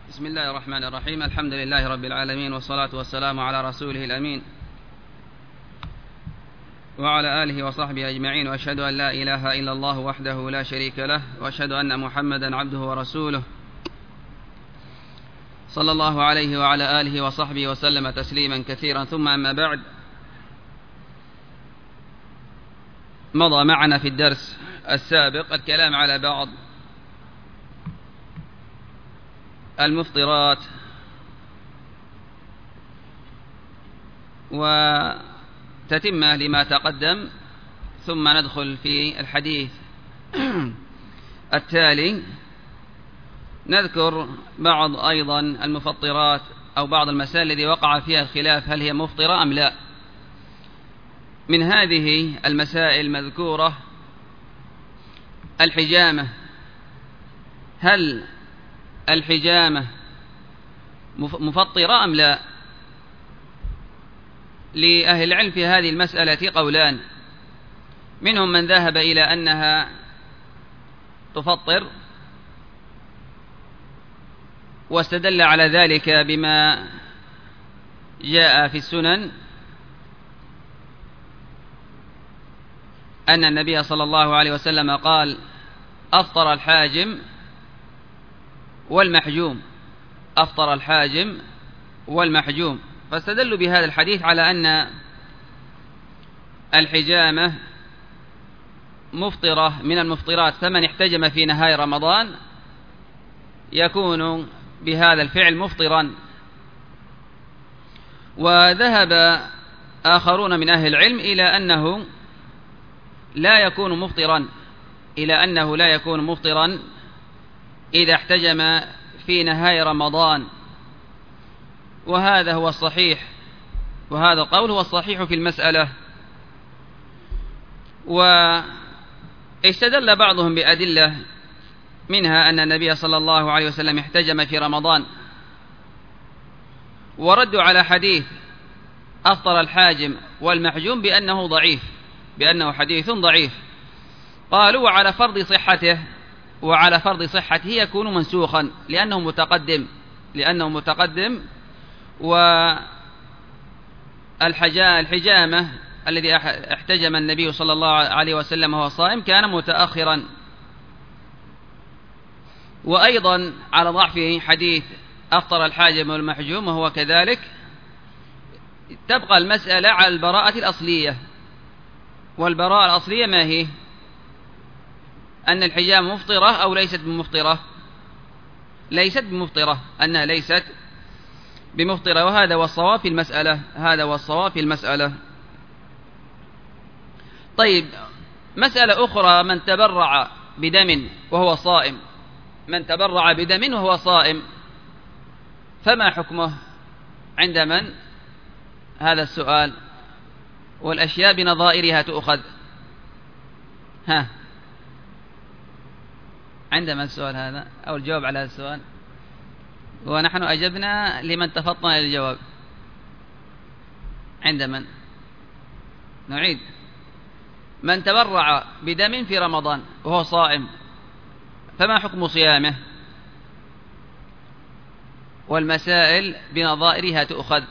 بسم الله الرحمن الرحيم. الحمد لله رب العالمين، والصلاة والسلام على رسوله الأمين وعلى آله وصحبه أجمعين، وأشهد أن لا إله إلا الله وحده لا شريك له، وأشهد أن محمدا عبده ورسوله صلى الله عليه وعلى آله وصحبه وسلم تسليما كثيرا. ثم أما بعد، مضى معنا في الدرس السابق الكلام على بعض المفطرات وتتمة لما تقدم، ثم ندخل في الحديث التالي نذكر بعض أيضا المفطرات أو بعض المسائل التي وقع فيها الخلاف هل هي مفطرة أم لا. من هذه المسائل المذكورة الحجامة، هل الحجامة مفطرة أم لا؟ لأهل العلم في هذه المسألة قولان، منهم من ذهب إلى أنها تفطر واستدل على ذلك بما جاء في السنن أن النبي صلى الله عليه وسلم قال: أفطر الحاجم والمحجوم، أفطر الحاجم والمحجوم، فاستدلوا بهذا الحديث على أن الحجامة مفطرة من المفطرات، فمن احتجم في نهاية رمضان يكون بهذا الفعل مفطرا. وذهب آخرون من أهل العلم إلى أنه لا يكون مفطرا، إلى أنه لا يكون مفطرا إذا احتجم في نهاية رمضان، وهذا هو الصحيح، وهذا القول هو الصحيح في المسألة. واستدل بعضهم بأدلة، منها أن النبي صلى الله عليه وسلم احتجم في رمضان، وردوا على حديث أفطر الحاجم والمحجوم بأنه ضعيف، بأنه حديث ضعيف. قالوا وعلى فرض صحته، وعلى فرض صحته يكون منسوخا لأنه متقدم، والحجامة الذي احتجم النبي صلى الله عليه وسلم وهو صائم كان متأخرا. وأيضا على ضعفه حديث أفطر الحاجم والمحجوم وهو كذلك، تبقى المسألة على البراءة الأصلية. والبراءة الأصلية ما هي؟ أن الحجامة مفطرة أو ليست بمفطرة؟ ليست بمفطرة، أنها ليست بمفطرة، وهذا هو الصواب في المسألة، هذا هو الصواب في المسألة. طيب، مسألة أخرى: من تبرع بدم وهو صائم، من تبرع بدم وهو صائم، فما حكمه عند من؟ هذا السؤال، والأشياء بنظائرها تؤخذ. عندما السؤال هذا أو الجواب على هذا السؤال، ونحن أجبنا لمن تفطن إلى الجواب. عند من؟ نعيد: من تبرع بدم في رمضان وهو صائم، فما حكم صيامه؟ والمسائل بنظائرها تؤخذ.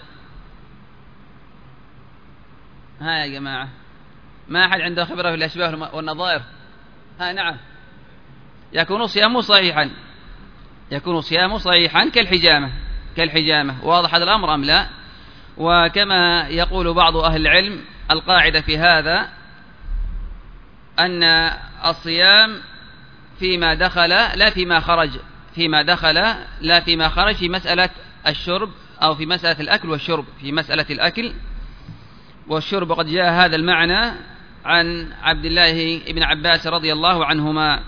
يا جماعة، ما أحد عنده خبرة في الأشباه والنظائر؟ نعم، يكون صيامه صحيحا، يكون صيامه صحيحا كالحجامة. واضح هذا الأمر أم لا؟ وكما يقول بعض أهل العلم، القاعدة في هذا أن الصيام فيما دخل لا فيما خرج، فيما دخل لا فيما خرج، في مسألة الشرب أو في مسألة الأكل والشرب، في مسألة الأكل والشرب. وقد جاء هذا المعنى عن عبد الله بن عباس رضي الله عنهما،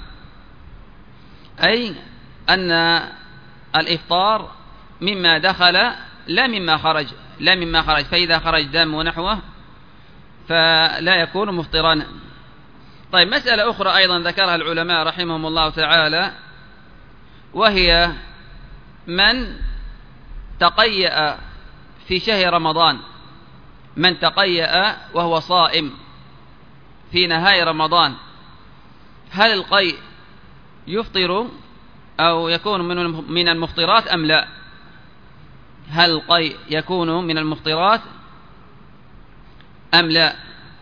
أي أن الإفطار مما دخل لا مما خرج، لا مما خرج، فإذا خرج دم ونحوه فلا يكون مفطرا. طيب، مسألة أخرى أيضا ذكرها العلماء رحمهم الله تعالى، وهي من تقيأ في شهر رمضان، من تقيأ وهو صائم في نهاية رمضان، هل القيء يفطر أو يكون من المفطرات أم لا؟ هل القيء يكون من المفطرات أم لا؟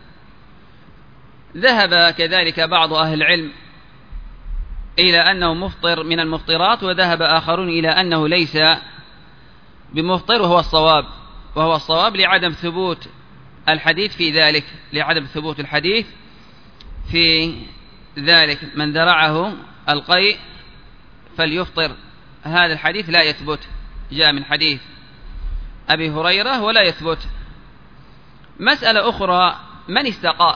ذهب كذلك بعض أهل العلم إلى أنه مفطر من المفطرات، وذهب آخرون إلى أنه ليس بمفطر، وهو الصواب لعدم ثبوت الحديث في ذلك، لعدم ثبوت الحديث في ذلك. من ذرعه القيء فليفطر، هذا الحديث لا يثبت، جاء من حديث أبي هريرة ولا يثبت. مسألة أخرى، من استقى؟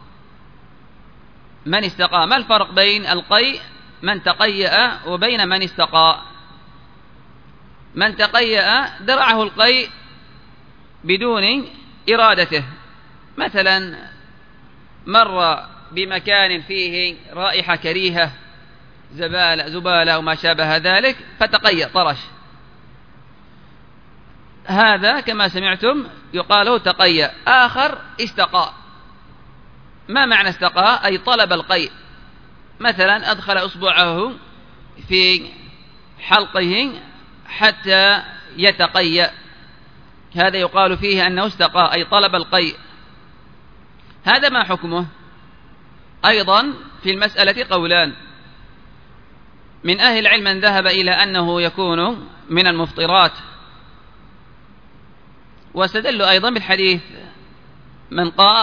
ما الفرق بين القيء من تقيأ وبين من استقى؟ من تقيأ درعه القيء بدون إرادته، مثلا مر بمكان فيه رائحة كريهة، زبالة أو ما شابه ذلك، فتقيأ طرش، هذا كما سمعتم يقال له تقيأ. آخر استقى. ما معنى استقى؟ أي طلب القيء، مثلا أدخل أصبعه في حلقه حتى يتقيأ، هذا يقال فيه أنه استقى، أي طلب القيء. هذا ما حكمه؟ أيضا في المسألة قولان، من أهل العلم من ذهب إلى أنه يكون من المفطرات، واستدلوا أيضا بالحديث من قاء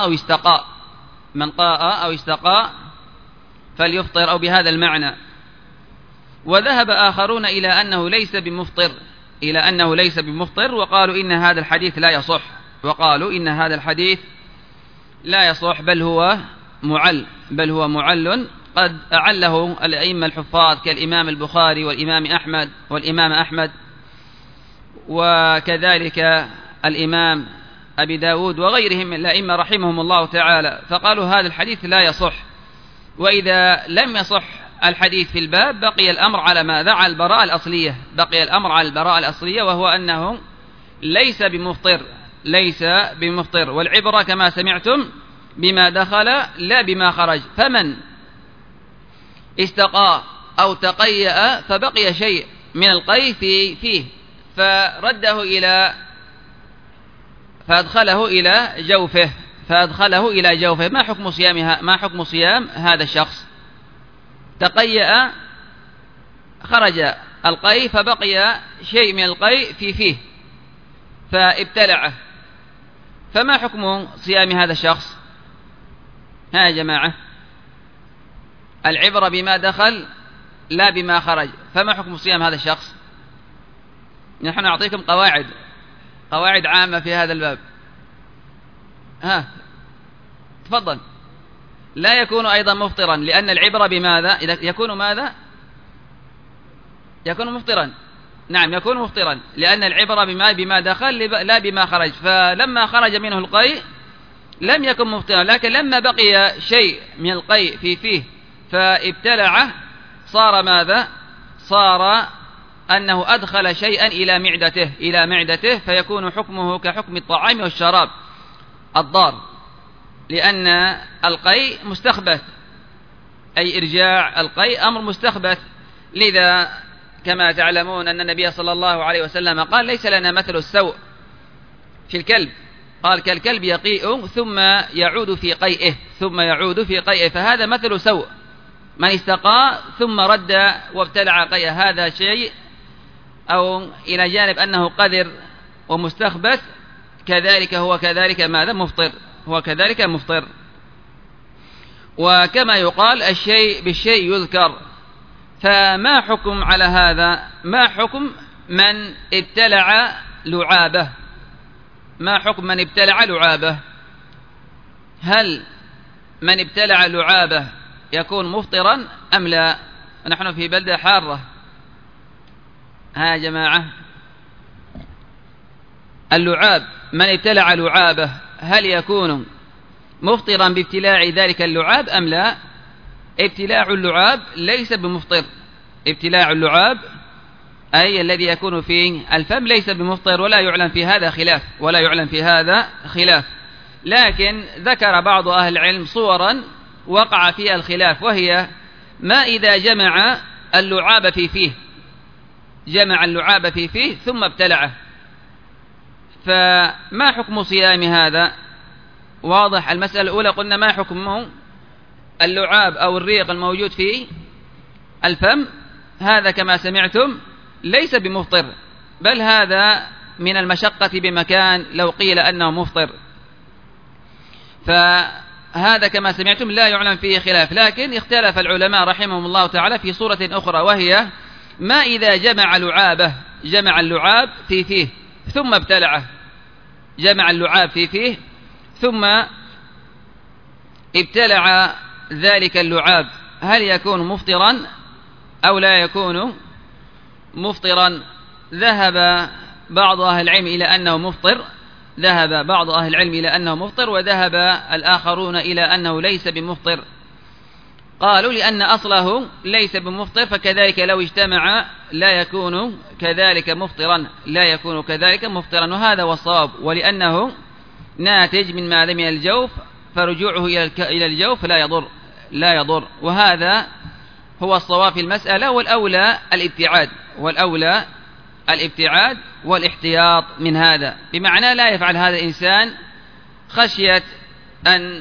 أو استقى فليفطر، أو بهذا المعنى. وذهب آخرون إلى أنه ليس بمفطر، وقالوا إن هذا الحديث لا يصح، بل هو معل، قد أعله الأئمة الحفاظ كالإمام البخاري والإمام أحمد وكذلك الإمام أبي داود وغيرهم من الأئمة رحمهم الله تعالى، فقالوا هذا الحديث لا يصح. وإذا لم يصح الحديث في الباب بقي الأمر على ماذا؟ على البراءة الأصلية، وهو أنه ليس بمفطر، والعبرة كما سمعتم بما دخل لا بما خرج. فمن استقى أو تقيأ فبقي شيء من القيء فيه فأدخله إلى جوفه، ما حكم صيام هذا الشخص؟ تقيأ، خرج القيء فبقي شيء من القيء فيه فابتلعه، فما حكم صيام هذا الشخص؟ يا جماعة، العبرة بما دخل لا بما خرج، فما حكم صيام هذا الشخص؟ نحن نعطيكم قواعد عامة في هذا الباب. تفضل. لا يكون أيضا مفطرا، لأن العبرة بماذا؟ إذا يكون ماذا؟ يكون مفطرا. نعم، يكون مفطرا، لأن العبرة بما دخل لا بما خرج، فلما خرج منه القيء لم يكن مفطرا، لكن لما بقي شيء من القيء فيه فابتلعه صار ماذا؟ صار أنه أدخل شيئا إلى معدته، فيكون حكمه كحكم الطعام والشراب الضار، لأن القيء مستخبث، أي إرجاع القيء أمر مستخبث. لذا كما تعلمون أن النبي صلى الله عليه وسلم قال ليس لنا مثل السوء في الكلب، قال كالكلب يقيء ثم يعود في قيئه، فهذا مثل سوء. من استقى ثم رد وابتلع قيئه، هذا شيء، أو إلى جانب أنه قذر ومستخبث، هو كذلك ماذا؟ مفطر. وكما يقال الشيء بالشيء يذكر، فما حكم على هذا؟ ما حكم من ابتلع لعابه؟ هل من ابتلع لعابه يكون مفطرا أم لا؟ نحن في بلدة حارة. يا جماعة، اللعاب، من ابتلع لعابه هل يكون مفطرا بابتلاع ذلك اللعاب أم لا؟ ابتلاع اللعاب ليس بمفطر، ابتلاع اللعاب أي الذي يكون في الفم ليس بمفطر، ولا يعلم في هذا خلاف. لكن ذكر بعض أهل العلم صورا وقع فيها الخلاف، وهي ما إذا جمع اللعاب في فيه، جمع اللعاب في فيه ثم ابتلعه، فما حكم صيام هذا؟ واضح. المسألة الأولى قلنا ما حكمه اللعاب أو الريق الموجود في الفم، هذا كما سمعتم ليس بمفطر، بل هذا من المشقة بمكان لو قيل أنه مفطر، فهذا كما سمعتم لا يعلم فيه خلاف. لكن اختلف العلماء رحمهم الله تعالى في صورة أخرى، وهي ما إذا جمع لعابه، جمع اللعاب في فيه ثم ابتلعه، جمع اللعاب في فيه ثم ابتلع ذلك اللعاب، هل يكون مفطرا أو لا يكون مفطرا؟ ذهب بعض أهل العلم إلى أنه مفطر، ذهب بعض أهل العلم إلى أنه مفطر، وذهب الآخرون إلى أنه ليس بمفطر. قالوا لأن أصله ليس بمفطر، فكذلك لو اجتمع لا يكون كذلك مفطرا، لا يكون كذلك مفطرا، وهذا هو الصواب، ولأنه ناتج من ما من الجوف، فرجوعه إلى الجوف لا يضر، وهذا هو الصواب في المسألة. والأولى الابتعاد، والأولى الابتعاد والاحتياط من هذا، بمعنى لا يفعل هذا الإنسان خشية أن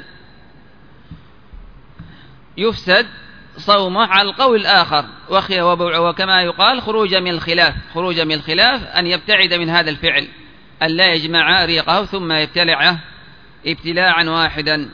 يفسد صومه على القول الآخر، وكما يقال خروجا من الخلاف أن يبتعد من هذا الفعل، أن لا يجمع ريقه ثم يبتلعه ابتلاعا واحدا.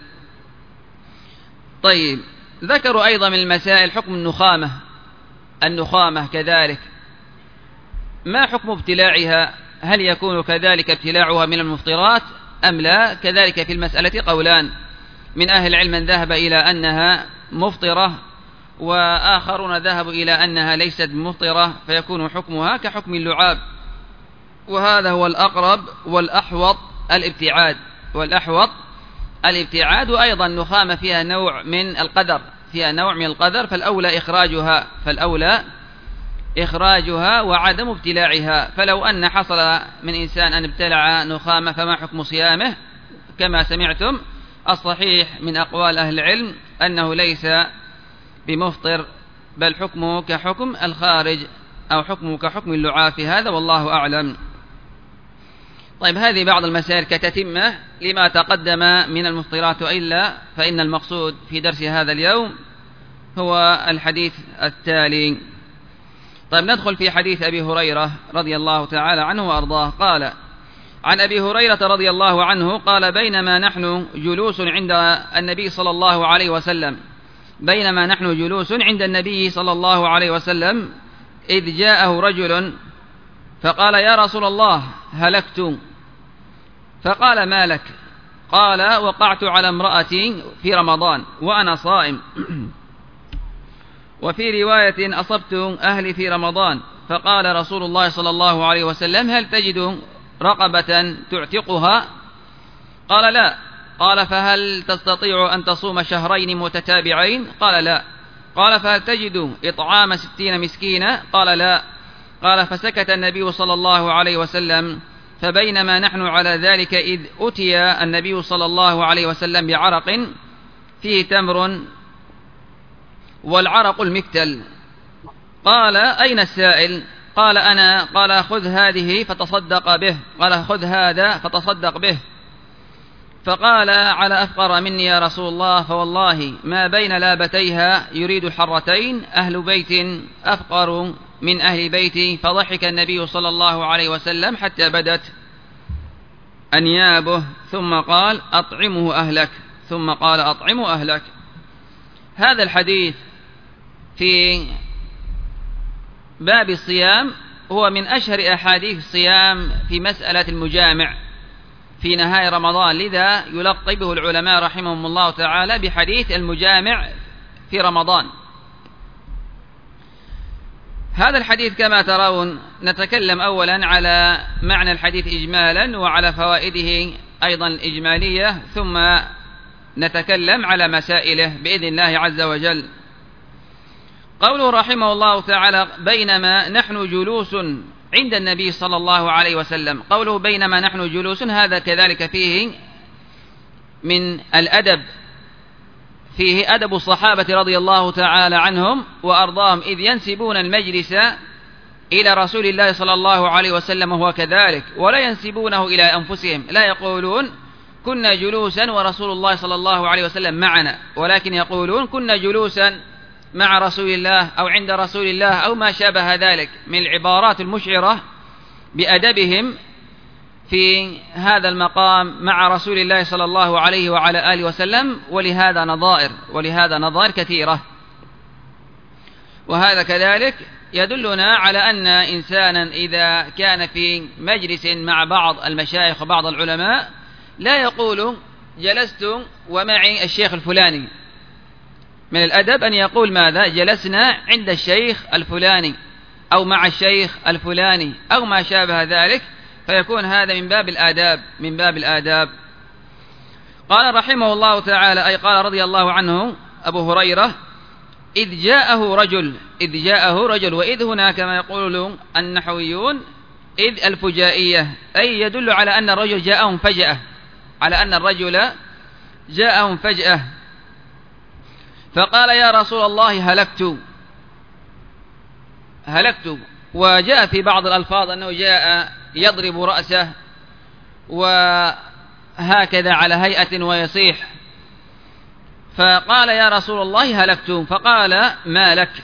طيب، ذكروا أيضا من المسائل حكم النخامة كذلك، ما حكم ابتلاعها؟ هل يكون كذلك ابتلاعها من المفطرات أم لا؟ كذلك في المسألة قولان، من أهل العلم من ذهب إلى أنها مفطرة، وآخرون ذهبوا إلى أنها ليست مفطرة، فيكون حكمها كحكم اللعاب، وهذا هو الأقرب والأحوط الابتعاد. وأيضا النخامة فيها نوع من القدر، فالأولى إخراجها وعدم ابتلاعها. فلو أن حصل من إنسان أن ابتلع نخامة فما حكم صيامه؟ كما سمعتم الصحيح من أقوال أهل العلم أنه ليس بمفطر، بل حكمه كحكم الخارج أو حكمه كحكم اللعاب في هذا، والله أعلم. طيب، هذه بعض المسائل كتتمة لما تقدم من المفطرات، وإلا فإن المقصود في درس هذا اليوم هو الحديث التالي. طيب، ندخل في حديث أبي هريرة رضي الله تعالى عنه وأرضاه. قال عن أبي هريرة رضي الله عنه قال: بينما نحن جلوس عند النبي صلى الله عليه وسلم إذ جاءه رجل فقال: يا رسول الله، هلكت. فقال: ما لك؟ قال: وقعت على امرأتي في رمضان وأنا صائم. وفي رواية: أصبت أهلي في رمضان. فقال رسول الله صلى الله عليه وسلم: هل تجد رقبة تعتقها؟ قال: لا. قال: فهل تستطيع أن تصوم شهرين متتابعين؟ قال: لا. قال: فهل تجد إطعام 60 مسكينا؟ قال: لا. قال: فسكت النبي صلى الله عليه وسلم. فبينما نحن على ذلك إذ أتي النبي صلى الله عليه وسلم بعرق فيه تمر، والعرق المكتل. قال: أين السائل؟ قال: أنا. قال: خذ هذه فتصدق به. قال: خذ هذا فتصدق به. فقال: على أفقر مني يا رسول الله، فوالله ما بين لابتيها يريد الحرتين أهل بيت أفقر من أهل بيتي. فضحك النبي صلى الله عليه وسلم حتى بدت أنيابه، ثم قال: أطعمه أهلك. هذا الحديث في باب الصيام هو من أشهر أحاديث الصيام في مسألة المجامع في نهاية رمضان، لذا يلقبه العلماء رحمهم الله تعالى بحديث المجامع في رمضان. هذا الحديث كما ترون نتكلم أولا على معنى الحديث إجمالا وعلى فوائده أيضا إجمالية، ثم نتكلم على مسائله بإذن الله عز وجل. قوله رحمه الله تعالى: بينما نحن جلوس عند النبي صلى الله عليه وسلم. قوله بينما نحن جلوس، هذا كذلك فيه من الأدب فيه أدب الصحابة رضي الله تعالى عنهم وأرضاهم، إذ ينسبون المجلس إلى رسول الله صلى الله عليه وسلم وهو كذلك، ولا ينسبونه إلى أنفسهم، لا يقولون كنا جلوسا ورسول الله صلى الله عليه وسلم معنا، ولكن يقولون كنا جلوسا مع رسول الله أو عند رسول الله أو ما شابه ذلك من العبارات المشعرة بأدبهم في هذا المقام مع رسول الله صلى الله عليه وعلى آله وسلم. ولهذا نظائر كثيرة. وهذا كذلك يدلنا على أن إنسانا إذا كان في مجلس مع بعض المشايخ وبعض العلماء لا يقول جلست ومعي الشيخ الفلاني، من الأدب أن يقول ماذا؟ جلسنا عند الشيخ الفلاني أو مع الشيخ الفلاني أو ما شابه ذلك، فيكون هذا من باب الآداب. قال رحمه الله تعالى، أي قال رضي الله عنه أبو هريرة: إذ جاءه رجل، وإذ هنا كما يقول النحويون إذ الفجائية، أي يدل على أن الرجل جاءهم فجأة، فقال: يا رسول الله هلكت. وجاء في بعض الألفاظ أنه جاء يضرب رأسه وهكذا على هيئة ويصيح، فقال: يا رسول الله هلكت. فقال: ما لك؟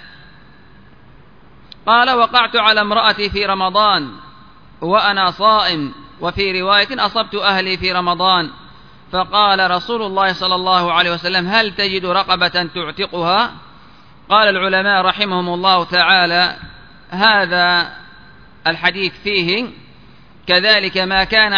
قال: وقعت على امرأتي في رمضان وأنا صائم، وفي رواية أصبت أهلي في رمضان. فقال رسول الله صلى الله عليه وسلم: هل تجد رقبة تعتقها؟ قال العلماء رحمهم الله تعالى: هذا الحديث فيه كذلك ما كان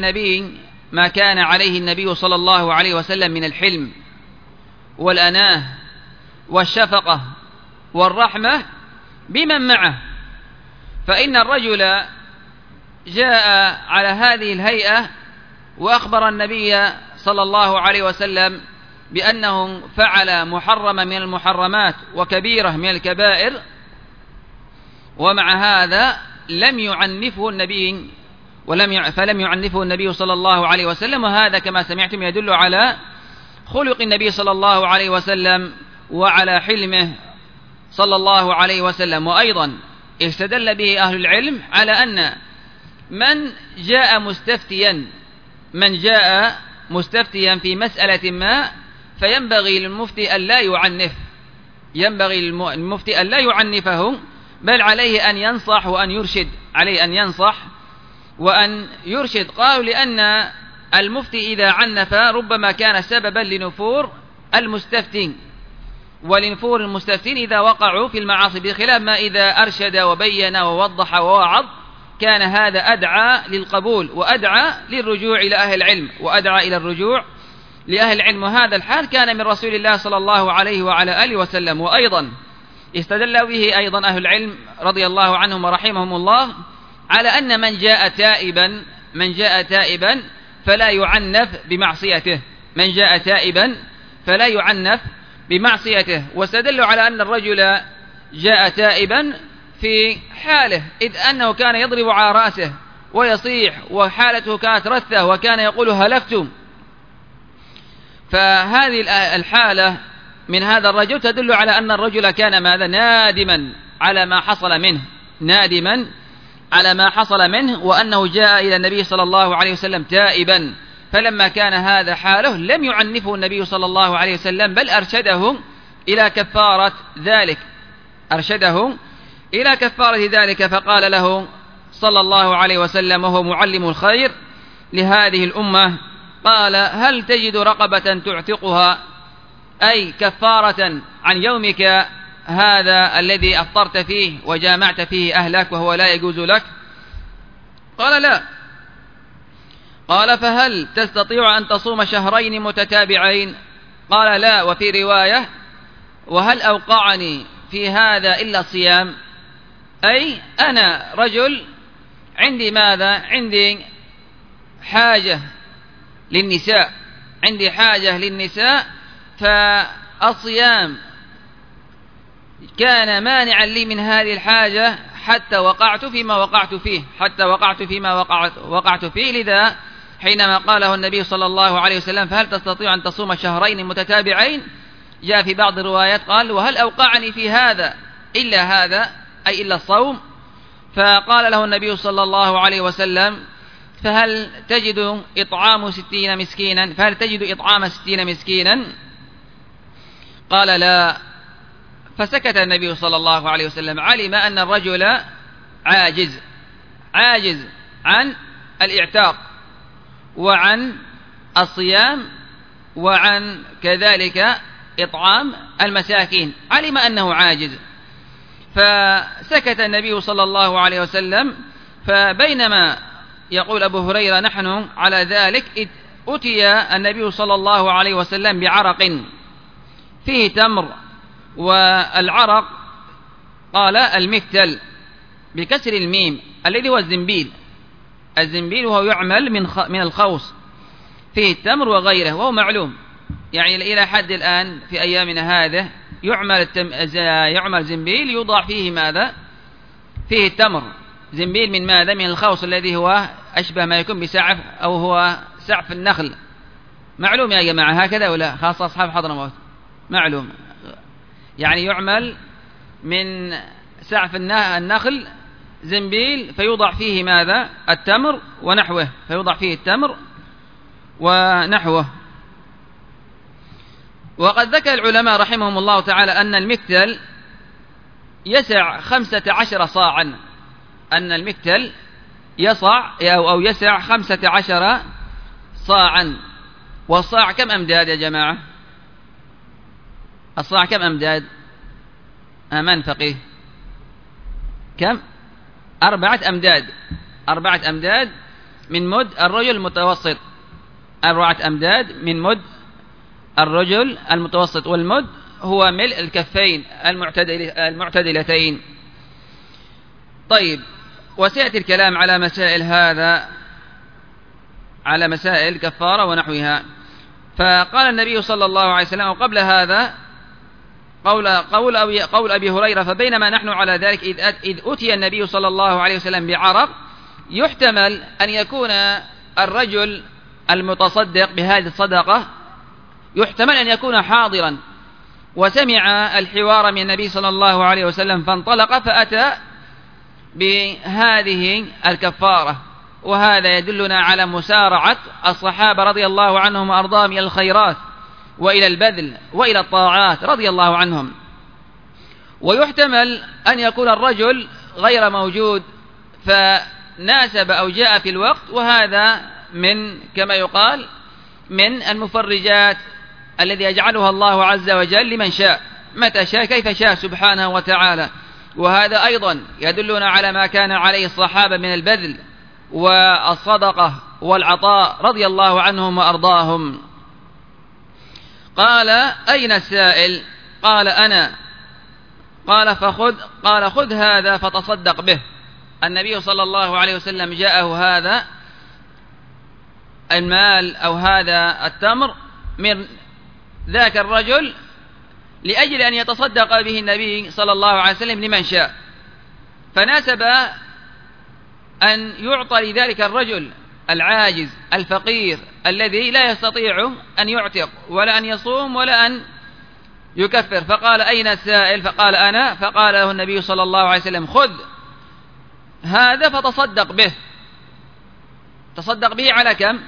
عليه النبي صلى الله عليه وسلم من الحلم والأناه والشفقة والرحمة بمن معه. فإن الرجل جاء على هذه الهيئة وأخبر النبي صلى الله عليه وسلم بأنه فعل محرما من المحرمات وكبيرة من الكبائر، ومع هذا لم يعنفه النبي فلم يعنفه النبي صلى الله عليه وسلم. وهذا كما سمعتم يدل على خلق النبي صلى الله عليه وسلم وعلى حلمه صلى الله عليه وسلم. وأيضا استدل به أهل العلم على أن من جاء مستفتيا في مسألة ما فينبغي للمفتي أن لا يعنفه، بل عليه أن ينصح وأن يرشد. قالوا لأن المفتي إذا عنف ربما كان سببا لنفور المستفتين، ولنفور المستفتين إذا وقعوا في المعاصي، بخلاف ما إذا أرشد وبين ووضح ووعظ كان هذا أدعى للقبول وأدعى للرجوع إلى أهل العلم، وهذا الحال كان من رسول الله صلى الله عليه وعلى آله وسلم. وأيضا استدل به أيضا أهل العلم رضي الله عنهم ورحمهم الله على أن من جاء تائبا فلا يعنف بمعصيته، واستدلوا على أن الرجل جاء تائبا في حاله، إذ أنه كان يضرب على رأسه ويصيح وحالته كانت رثة وكان يقول هلكتم. فهذه الحالة من هذا الرجل تدل على أن الرجل كان نادما على ما حصل منه وأنه جاء إلى النبي صلى الله عليه وسلم تائبا. فلما كان هذا حاله لم يعنفه النبي صلى الله عليه وسلم، بل أرشده إلى كفارة ذلك. فقال له صلى الله عليه وسلم وهو معلم الخير لهذه الأمة، قال: هل تجد رقبة تعتقها؟ أي كفارة عن يومك هذا الذي أفطرت فيه وجامعت فيه أهلك وهو لا يجوز لك. قال: لا. قال: فهل تستطيع أن تصوم شهرين متتابعين؟ قال: لا. وفي رواية: وهل أوقعني في هذا إلا الصيام؟ أي أنا رجل عندي حاجة للنساء، فالصيام كان مانعا لي من هذه الحاجة حتى وقعت فيما وقعت فيه. لذا حينما قاله النبي صلى الله عليه وسلم: فهل تستطيع أن تصوم شهرين متتابعين؟ جاء في بعض الروايات قال: وهل أوقعني في هذا إلا هذا، أي إلا الصوم؟ فقال له النبي صلى الله عليه وسلم: فهل تجد إطعام 60 مسكينا؟ فهل تجد إطعام 60 مسكينا؟ قال: لا. فسكت النبي صلى الله عليه وسلم. علم أن الرجل عاجز عن الإعتاق وعن الصيام وعن كذلك إطعام المساكين، علم أنه عاجز، فسكت النبي صلى الله عليه وسلم. فبينما يقول أبو هريرة نحن على ذلك إذ أتي النبي صلى الله عليه وسلم بعرق فيه تمر، والعرق قال المكتل بكسر الميم الذي هو الزنبيل وهو يعمل من الخوص، فيه التمر وغيره، وهو معلوم يعني إلى حد الآن في أيامنا هذا يعمل زنبيل يوضع فيه ماذا؟ فيه التمر. زنبيل من ماذا؟ من الخوص الذي هو أشبه ما يكون بسعف، أو هو سعف النخل. معلوم يا جماعة هكذا ولا؟ خاصة أصحاب حضرموت معلوم، يعني يعمل من سعف النخل زنبيل فيوضع فيه ماذا؟ التمر ونحوه، فيوضع فيه التمر ونحوه. وقد ذكر العلماء رحمهم الله تعالى أن المكتل يسع 15 صاعا، أن المكتل يسع 15 صاعا. والصاع كم أمداد يا جماعة؟ الصاع كم أمداد؟ من فقيه؟ كم؟ 4 أمداد. 4 أمداد من مد الرجل المتوسط، 4 أمداد من مد الرجل المتوسط، والمد هو ملء الكفين المعتدلتين. طيب، وسيأتي الكلام على مسائل هذا، على مسائل كفارة ونحوها. فقال النبي صلى الله عليه وسلم وقبل هذا قول أبي هريرة: فبينما نحن على ذلك إذ أتي النبي صلى الله عليه وسلم بعرق، يحتمل أن يكون الرجل المتصدق بهذه الصدقة يحتمل أن يكون حاضرا وسمع الحوار من النبي صلى الله عليه وسلم فانطلق فأتى بهذه الكفارة. وهذا يدلنا على مسارعة الصحابة رضي الله عنهم وأرضاهم إلى الخيرات وإلى البذل وإلى الطاعات رضي الله عنهم. ويحتمل أن يكون الرجل غير موجود فناسب أو جاء في الوقت، وهذا من كما يقال من المفرجات الذي يجعلها الله عز وجل لمن شاء متى شاء كيف شاء سبحانه وتعالى. وهذا أيضا يدلنا على ما كان عليه الصحابة من البذل والصدقة والعطاء رضي الله عنهم وأرضاهم. قال: أين السائل؟ قال: أنا. قال: خذ هذا فتصدق به. النبي صلى الله عليه وسلم جاءه هذا المال أو هذا التمر من ذاك الرجل لأجل أن يتصدق به النبي صلى الله عليه وسلم لمن شاء، فناسب أن يعطى لذلك الرجل العاجز الفقير الذي لا يستطيع أن يعتق ولا أن يصوم ولا أن يكفر. فقال: أين السائل؟ فقال: أنا. فقال له النبي صلى الله عليه وسلم: خذ هذا فتصدق به. تصدق به على كم؟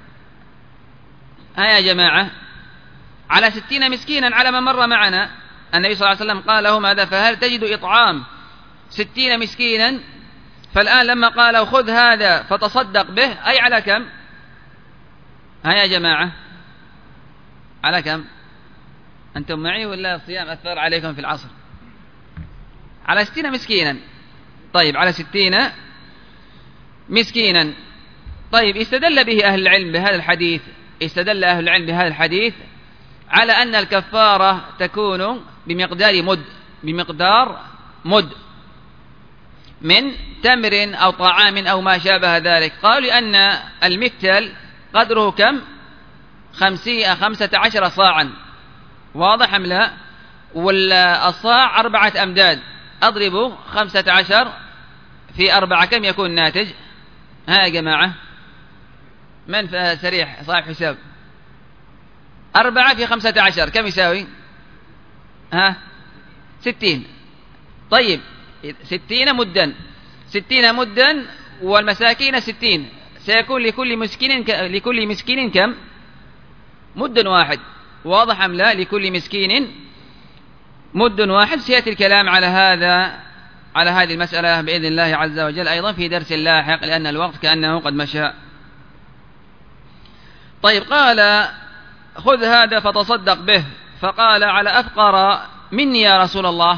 يا جماعة، على 60 مسكينا على ما مر معنا. النبي صلى الله عليه وسلم قال له ماذا؟ فهل تجد إطعام 60 مسكينا؟ فالآن لما قال خذ هذا فتصدق به، أي على كم؟ يا جماعة، على كم؟ أنتم معي ولا الصيام أثر عليكم في العصر؟ على 60 مسكينا. طيب، على 60 مسكينا. طيب، استدل به أهل العلم بهذا الحديث، استدل أهل العلم بهذا الحديث على أن الكفارة تكون بمقدار مد من تمر أو طعام أو ما شابه ذلك. قالوا لأن المكتل قدره كم؟ 15 صاعا. واضح أم لا؟ والصاع 4 أمداد. أضربوا 15 في 4 كم يكون ناتج؟ يا جماعة، من سريع صاحب حساب؟ 4 في 15 كم يساوي؟ ها 60. طيب 60 مدا والمساكين 60، سيكون لكل مسكين كم؟ مد واحد. واضح أم لا؟ لكل مسكين مد واحد. سيأتي الكلام على هذه المسألة بإذن الله عز وجل أيضا في درس لاحق، لأن الوقت كأنه قد مشى. طيب قال خذ هذا فتصدق به، فقال على أفقر مني يا رسول الله،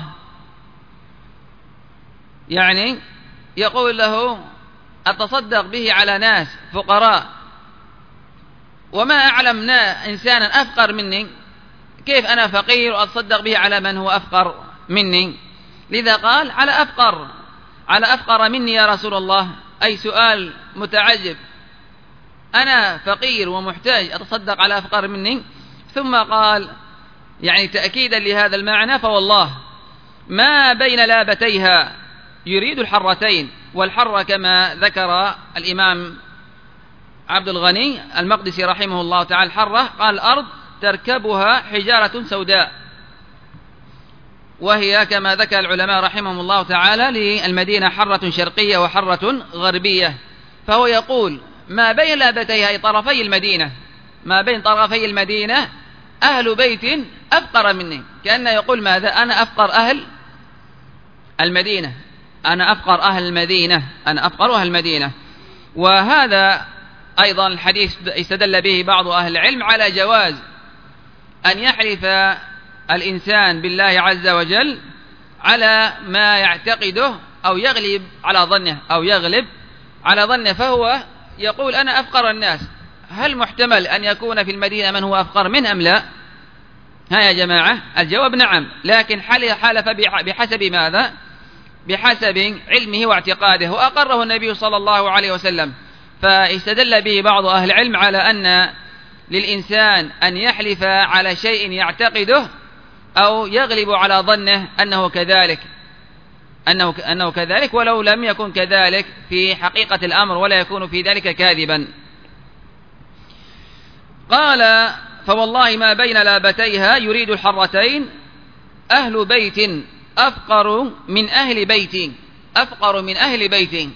يعني يقول له أتصدق به على ناس فقراء وما أعلم إنسانا أفقر مني، كيف أنا فقير وأتصدق به على من هو أفقر مني؟ لذا قال على أفقر مني يا رسول الله، أي سؤال متعجب، أنا فقير ومحتاج أتصدق على أفقر مني؟ ثم قال يعني تأكيدا لهذا المعنى، فوالله ما بين لابتيها، يريد الحرتين، والحرة كما ذكر الإمام عبد الغني المقدسي رحمه الله تعالى، الحرة قال الأرض تركبها حجارة سوداء، وهي كما ذكر العلماء رحمهم الله تعالى للمدينة حرة شرقية وحرة غربية. فهو يقول ما بين لابتيها أي طرفي المدينة، ما بين طرفي المدينة أهل بيت أفقر مني، كأنه يقول ماذا؟ أنا أفقر أهل المدينة، أنا أفقر أهل المدينة. وهذا أيضا الحديث استدل به بعض أهل العلم على جواز أن يحلف الإنسان بالله عز وجل على ما يعتقده أو يغلب على ظنه، فهو يقول أنا أفقر الناس، هل محتمل أن يكون في المدينة من هو أفقر منه أم لا؟ ها يا جماعة، الجواب نعم، لكن حلف بحسب ماذا؟ بحسب علمه واعتقاده، وأقره النبي صلى الله عليه وسلم. فاستدل به بعض أهل العلم على أن للإنسان أن يحلف على شيء يعتقده أو يغلب على ظنه أنه كذلك ولو لم يكن كذلك في حقيقة الأمر، ولا يكون في ذلك كاذبا. قال فوالله ما بين لابتيها، يريد الحرتين، أهل بيت أفقر من أهل بيت.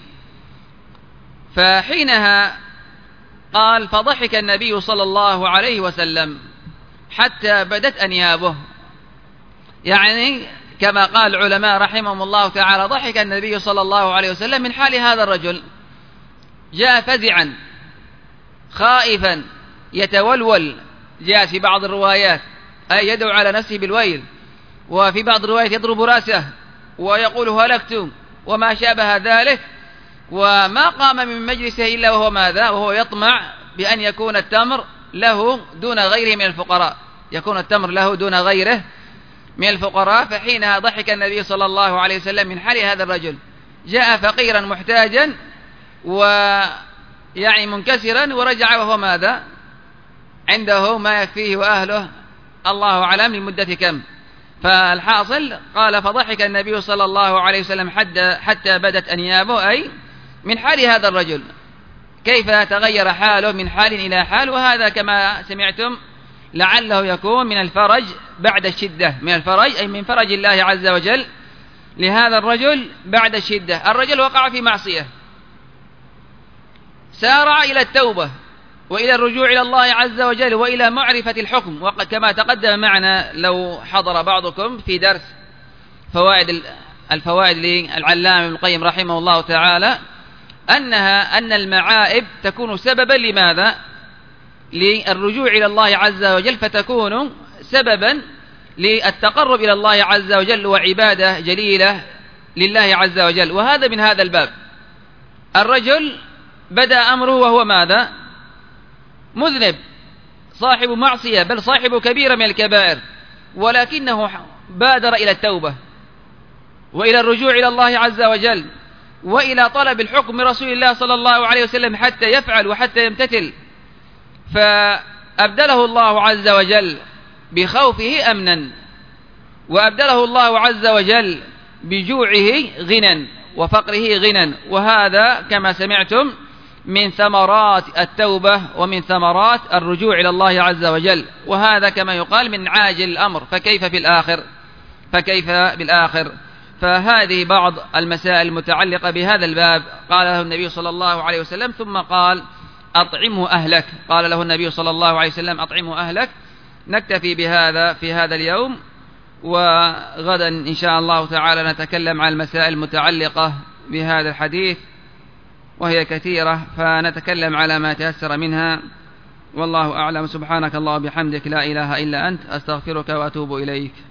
فحينها قال فضحك النبي صلى الله عليه وسلم حتى بدت أنيابه، يعني كما قال العلماء رحمهم الله تعالى ضحك النبي صلى الله عليه وسلم من حال هذا الرجل، جاء فزعا خائفا يتولول، جاء في بعض الروايات أي يدعو على نفسه بالويل، وفي بعض الروايات يضرب رأسه ويقول هلكت وما شابه ذلك، وما قام من مجلسه إلا وهو ماذا؟ وهو يطمع بأن يكون التمر له دون غيره من الفقراء. فحينها ضحك النبي صلى الله عليه وسلم من حال هذا الرجل، جاء فقيرا محتاجا ويعني منكسرا، ورجع وهو ماذا؟ عنده ما يكفيه وأهله الله أعلم لمدة كم. فالحاصل قال فضحك النبي صلى الله عليه وسلم حتى بدت أنيابه، أي من حال هذا الرجل كيف تغير حاله من حال إلى حال. وهذا كما سمعتم لعله يكون من الفرج بعد الشدة، أي من فرج الله عز وجل لهذا الرجل بعد الشدة. الرجل وقع في معصية، سارع إلى التوبة وإلى الرجوع إلى الله عز وجل وإلى معرفة الحكم. وكما تقدم معنا لو حضر بعضكم في درس الفوائد للعلامة ابن القيم رحمه الله تعالى، أن المعائب تكون سببا لماذا؟ للرجوع إلى الله عز وجل، فتكون سببا للتقرب إلى الله عز وجل وعبادة جليلة لله عز وجل. وهذا من هذا الباب. الرجل بدأ أمره وهو ماذا؟ مذنب، صاحب معصية، بل صاحب كبيرة من الكبائر، ولكنه بادر إلى التوبة وإلى الرجوع إلى الله عز وجل وإلى طلب الحكم من رسول الله صلى الله عليه وسلم حتى يفعل وحتى يمتثل، فأبدله الله عز وجل بخوفه أمنا، وأبدله الله عز وجل بجوعه غنى وفقره غنى. وهذا كما سمعتم من ثمرات التوبة ومن ثمرات الرجوع إلى الله عز وجل، وهذا كما يقال من عاجل الأمر، فكيف في الآخر؟ فكيف بالآخر؟ فهذه بعض المسائل المتعلقة بهذا الباب قال له النبي صلى الله عليه وسلم، ثم قال أطعمه أهلك. قال له النبي صلى الله عليه وسلم أطعمه أهلك. نكتفي بهذا في هذا اليوم، وغدا إن شاء الله تعالى نتكلم عن المسائل المتعلقة بهذا الحديث وهي كثيرة، فنتكلم على ما تيسر منها، والله أعلم. سبحانك الله وبحمدك لا إله إلا أنت، أستغفرك وأتوب إليك.